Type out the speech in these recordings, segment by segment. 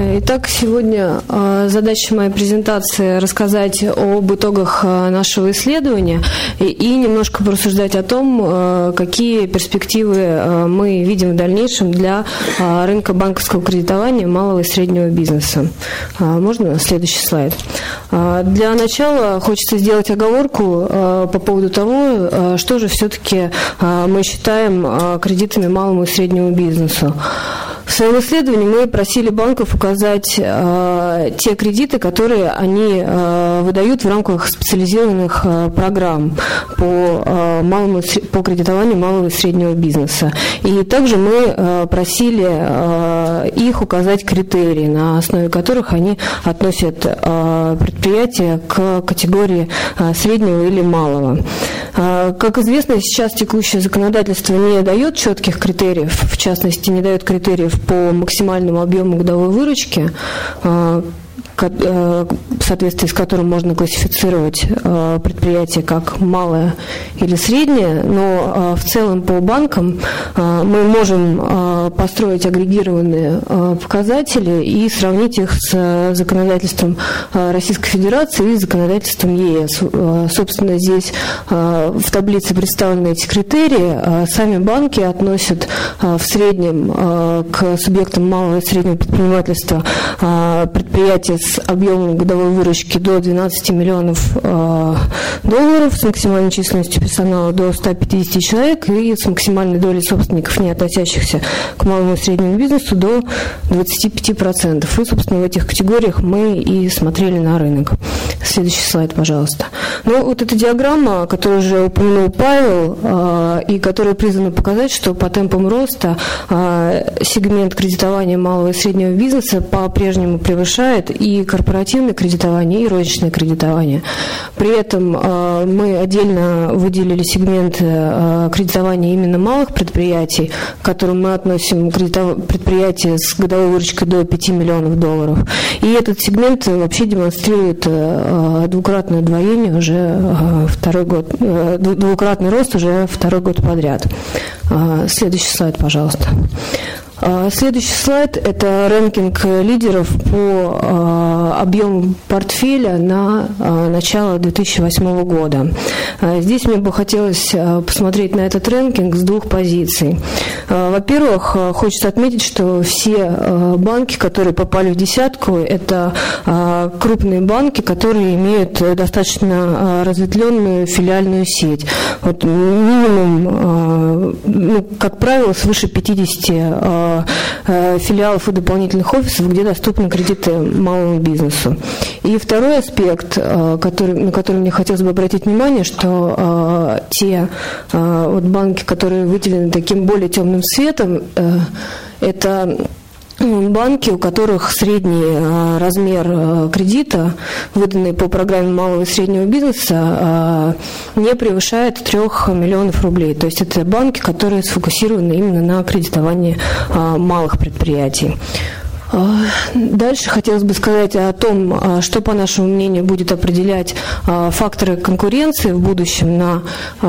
Итак, сегодня задача моей презентации рассказать об итогах нашего исследования и немножко порассуждать о том, какие перспективы мы видим в дальнейшем для рынка банковского кредитования малого и среднего бизнеса. Можно следующий слайд? Для начала хочется сделать оговорку по поводу того, что же все-таки мы считаем кредитами малому и среднему бизнесу. В своем исследовании мы просили банков указать те кредиты, которые они выдают в рамках специализированных программ по кредитованию малого и среднего бизнеса. И также мы просили их указать критерии, на основе которых они относят предприятия к категории среднего или малого. Как известно, сейчас текущее законодательство не дает четких критериев, в частности, не дает критериев по максимальному объему годовой выручки, в соответствии с которым можно классифицировать предприятие как малое или среднее, но в целом по банкам мы можем построить агрегированные показатели и сравнить их с законодательством Российской Федерации и законодательством ЕС. Собственно, здесь в таблице представлены эти критерии. Сами банки относят в среднем к субъектам малого и среднего предпринимательства предприятия с объемом годовой выручки до 12 миллионов долларов, с максимальной численностью персонала до 150 человек и с максимальной долей собственников, не относящихся к малому и среднему бизнесу, до 25%. И, собственно, в этих категориях мы и смотрели на рынок. Следующий слайд, пожалуйста. Ну, вот эта диаграмма, которую уже упомянул Павел, и которая призвана показать, что по темпам роста сегмент кредитования малого и среднего бизнеса по-прежнему превышает и корпоративное кредитование, и розничное кредитование. При этом мы отдельно выделили сегмент кредитования именно малых предприятий, к которым мы относим предприятия с годовой выручкой до 5 миллионов долларов. И этот сегмент вообще демонстрирует двукратное удвоение уже второй год, двукратный рост уже второй год подряд. Следующий слайд, пожалуйста. Следующий слайд – это рэнкинг лидеров по объему портфеля на начало 2008 года. Здесь мне бы хотелось посмотреть на этот рэнкинг с двух позиций. Во-первых, хочется отметить, что все банки, которые попали в десятку, это крупные банки, которые имеют достаточно разветвленную филиальную сеть. Вот минимум, как правило, свыше 50 филиалов и дополнительных офисов, где доступны кредиты малому бизнесу. И второй аспект, на который мне хотелось бы обратить внимание, что те банки, которые выделены таким более темным цветом, это банки, у которых средний размер кредита, выданный по программе малого и среднего бизнеса, не превышает 3 миллионов рублей. То есть это банки, которые сфокусированы именно на кредитовании малых предприятий. Дальше хотелось бы сказать о том, что, по нашему мнению, будет определять факторы конкуренции в будущем на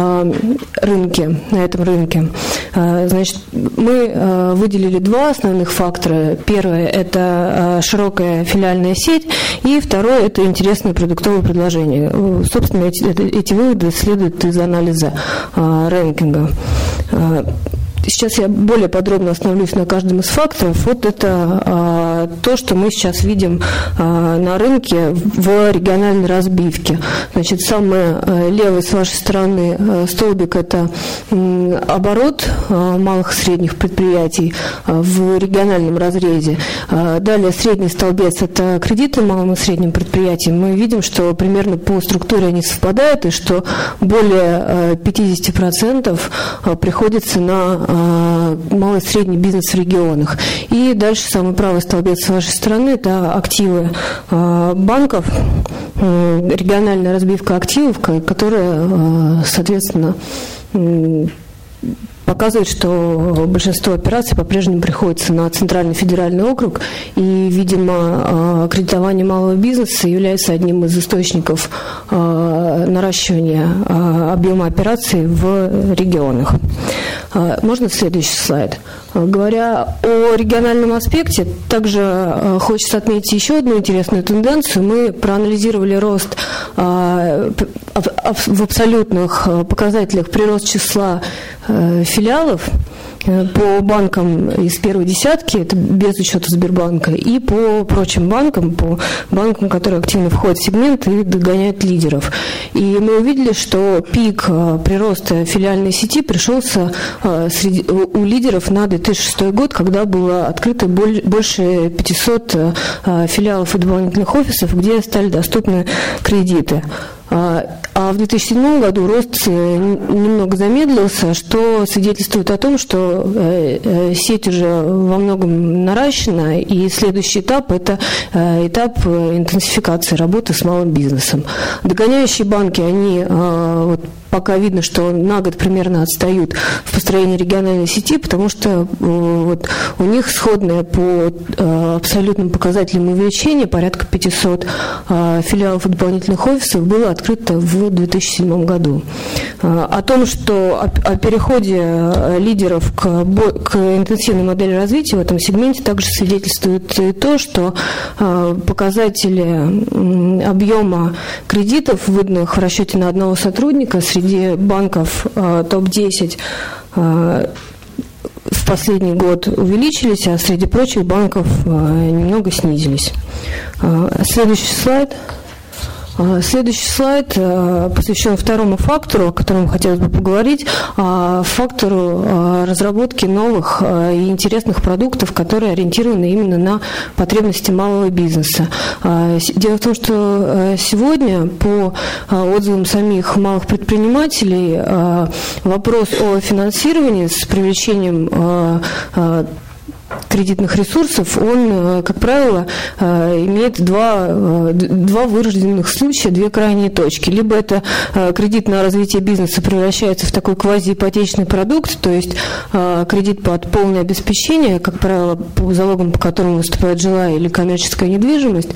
рынке, на этом рынке. Значит, мы выделили два основных фактора. Первое – это широкая филиальная сеть, и второе – это интересное продуктовое предложение. Собственно, эти выводы следуют из анализа рэнкинга. Сейчас я более подробно остановлюсь на каждом из факторов. Вот это то, что мы сейчас видим на рынке в региональной разбивке. Значит, самый левый с вашей стороны столбик – это оборот малых и средних предприятий в региональном разрезе. Далее средний столбец – это кредиты малым и средним предприятиям. Мы видим, что примерно по структуре они совпадают, и что более 50% приходится на малый и средний бизнес в регионах. И дальше самый правый столбец с вашей стороны – это активы банков, региональная разбивка активов, которая, соответственно, показывает, что большинство операций по-прежнему приходится на Центральный федеральный округ, и, видимо, кредитование малого бизнеса является одним из источников наращивания объема операций в регионах. Можно следующий слайд? Говоря о региональном аспекте, также хочется отметить еще одну интересную тенденцию. Мы проанализировали рост в абсолютных показателях, прирост числа филиалов по банкам из первой десятки, это без учета Сбербанка, и по прочим банкам, по банкам, которые активно входят в сегмент и догоняют лидеров. И мы увидели, что пик прироста филиальной сети пришелся у лидеров на 2006 год, когда было открыто больше 500 филиалов и дополнительных офисов, где стали доступны кредиты. А в 2007 году рост немного замедлился, что свидетельствует о том, что сеть уже во многом наращена, и следующий этап – это этап интенсификации работы с малым бизнесом. Догоняющие банки, они пока видно, что на год примерно отстают в построении региональной сети, потому что у них сходное по абсолютным показателям увеличения, порядка 500 филиалов и дополнительных офисов было открыто в 2007 году. О том, что о переходе лидеров к интенсивной модели развития в этом сегменте также свидетельствует и то, что показатели объема кредитов, выданных в расчете на одного сотрудника, среди банков топ-10 в последний год увеличились, а среди прочих банков немного снизились. Следующий слайд. Следующий слайд посвящен второму фактору, о котором хотелось бы поговорить, фактору разработки новых и интересных продуктов, которые ориентированы именно на потребности малого бизнеса. Дело в том, что сегодня, по отзывам самих малых предпринимателей, вопрос о финансировании с привлечением кредитных ресурсов, он, как правило, имеет два вырожденных случая, две крайние точки. Либо это кредит на развитие бизнеса превращается в такой квазиипотечный продукт, то есть кредит под полное обеспечение, как правило, по залогам, по которым выступает жилая или коммерческая недвижимость,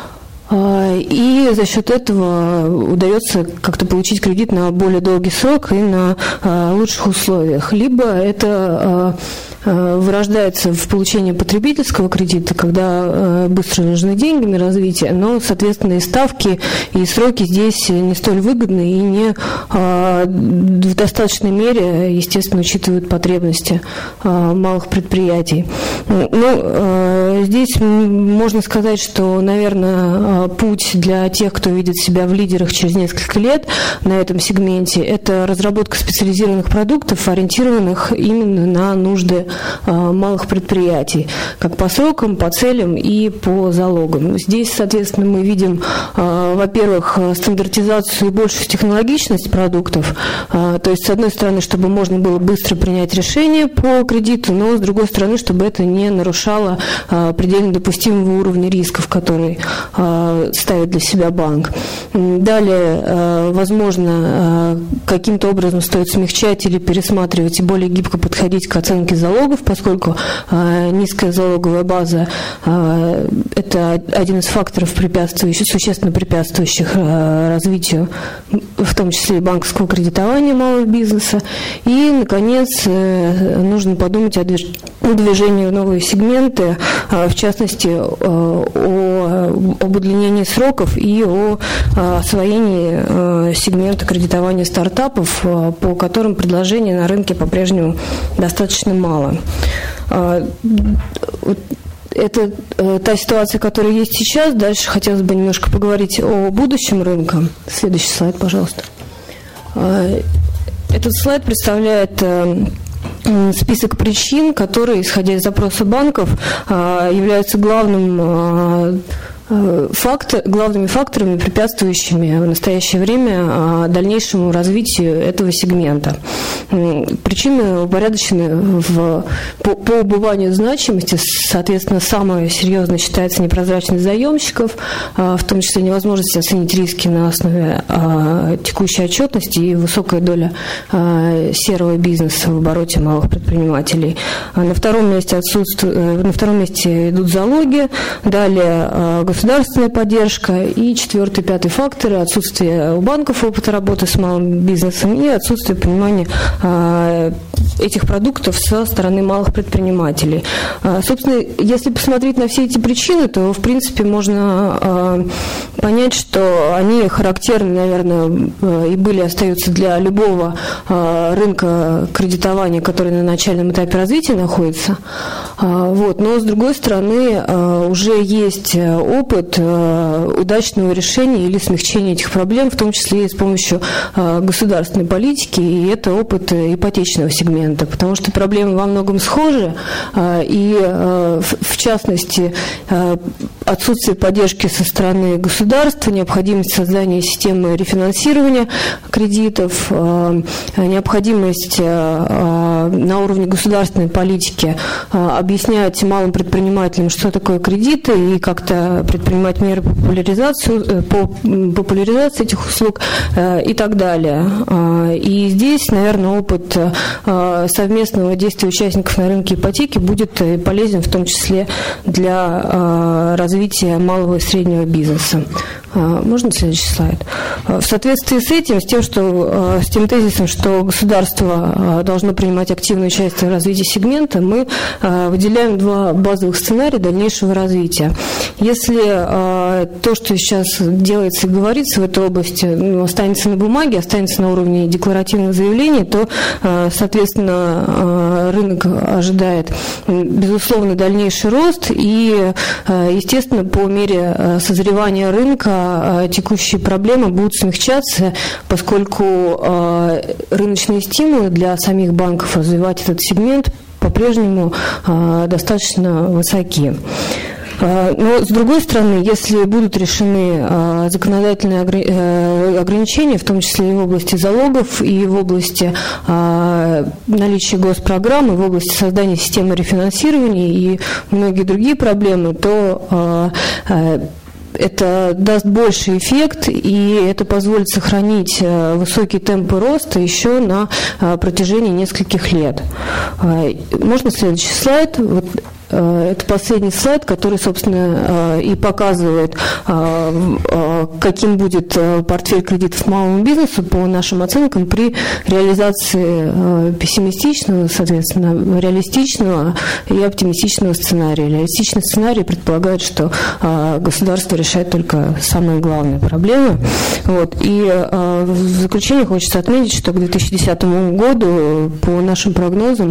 и за счет этого удается как-то получить кредит на более долгий срок и на лучших условиях. Либо это вырождается в получении потребительского кредита, когда быстро нужны деньги на развитие, но, соответственно, и ставки, и сроки здесь не столь выгодны и не в достаточной мере, естественно, учитывают потребности малых предприятий. Ну, здесь можно сказать, что, наверное, путь для тех, кто видит себя в лидерах через несколько лет на этом сегменте, это разработка специализированных продуктов, ориентированных именно на нужды малых предприятий, как по срокам, по целям и по залогам. Здесь, соответственно, мы видим, во-первых, стандартизацию и большую технологичность продуктов, то есть, с одной стороны, чтобы можно было быстро принять решение по кредиту, но, с другой стороны, чтобы это не нарушало предельно допустимого уровня рисков, который ставит для себя банк. Далее, возможно, каким-то образом стоит смягчать или пересматривать и более гибко подходить к оценке залогов, поскольку низкая залоговая база – это один из факторов, существенно препятствующих развитию, в том числе и банковского кредитования малого бизнеса. И, наконец, нужно подумать о движении в новые сегменты, в частности, об удлинении сроков и о освоении сегмента кредитования стартапов, по которым предложений на рынке по-прежнему достаточно мало. Это та ситуация, которая есть сейчас. Дальше хотелось бы немножко поговорить о будущем рынка. Следующий слайд, пожалуйста. Этот слайд представляет список причин, которые, исходя из запроса банков, являются главными факторами, препятствующими в настоящее время дальнейшему развитию этого сегмента. Причины упорядочены по убыванию значимости. Соответственно, самое серьезное считается непрозрачность заемщиков, в том числе невозможность оценить риски на основе текущей отчетности и высокая доля серого бизнеса в обороте малых предпринимателей. На втором месте идут залоги, далее государственная поддержка и четвертый, пятый факторы: отсутствие у банков опыта работы с малым бизнесом и отсутствие понимания этих продуктов со стороны малых предпринимателей. Собственно, если посмотреть на все эти причины, то, в принципе, можно понять, что они характерны, наверное, и были, остаются для любого рынка кредитования, который на начальном этапе развития находится. Вот. Но, с другой стороны, уже есть опыт удачного решения или смягчения этих проблем, в том числе и с помощью государственной политики, и это опыт ипотечного сегмента, потому что проблемы во многом схожи, и в частности отсутствие поддержки со стороны государства, необходимость создания системы рефинансирования кредитов, необходимость на уровне государственной политики объяснять малым предпринимателям, что такое кредиты, и как-то предпринимать меры по популяризации этих услуг и так далее. И здесь, наверное, опыт совместного действия участников на рынке ипотеки будет полезен в том числе для развития малого и среднего бизнеса. Можно следующий слайд? В соответствии с этим, с тем тезисом, что государство должно принимать активное участие в развитии сегмента, мы выделяем два базовых сценария дальнейшего развития. Если то, что сейчас делается и говорится в этой области, останется на бумаге, останется на уровне декларативных заявлений, то, соответственно, рынок ожидает, безусловно, дальнейший рост, и, естественно, по мере созревания рынка текущие проблемы будут смягчаться, поскольку рыночные стимулы для самих банков развивать этот сегмент по-прежнему достаточно высоки. Но, с другой стороны, если будут решены законодательные ограничения, в том числе и в области залогов, и в области наличия госпрограммы, в области создания системы рефинансирования и многие другие проблемы, то это даст больший эффект, и это позволит сохранить высокие темпы роста еще на протяжении нескольких лет. Можно следующий слайд? Вот. Это последний слайд, который, собственно, и показывает, каким будет портфель кредитов малому бизнесу по нашим оценкам при реализации пессимистичного, соответственно, реалистичного и оптимистичного сценария. Реалистичный сценарий предполагает, что государство решает только самые главные проблемы. Вот. И в заключение хочется отметить, что к 2010 году, по нашим прогнозам,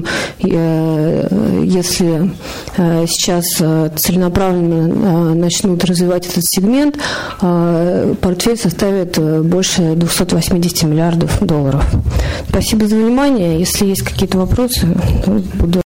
если сейчас целенаправленно начнут развивать этот сегмент, портфель составит больше 280 миллиардов долларов. Спасибо за внимание. Если есть какие-то вопросы, буду